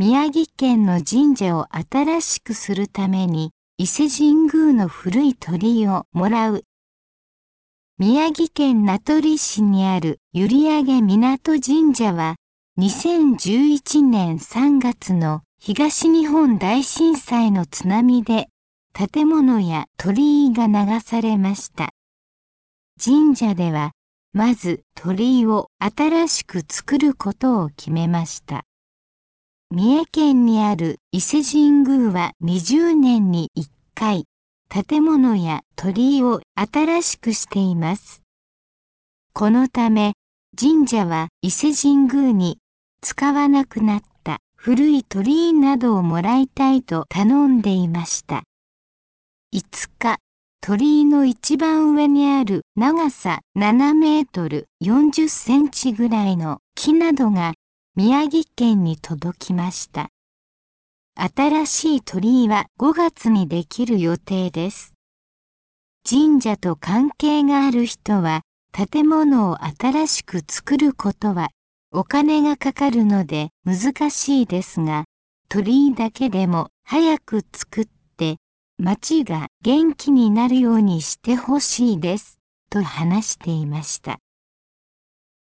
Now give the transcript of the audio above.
宮城県の神社を新しくするために伊勢神宮の古い鳥居をもらう。宮城県名取市にある閖上港神社は2011年3月の東日本大震災の津波で建物や鳥居が流されました。神社ではまず鳥居を新しく作ることを決めました。三重県にある伊勢神宮は20年に1回、建物や鳥居を新しくしています。このため、神社は伊勢神宮に使わなくなった古い鳥居などをもらいたいと頼んでいました。5日、鳥居の一番上にある長さ7メートル40センチぐらいの木などが宮城県に届きました。新しい鳥居は5月にできる予定です。神社と関係がある人は建物を新しく作ることはお金がかかるので難しいですが、鳥居だけでも早く作って町が元気になるようにしてほしいですと話していました。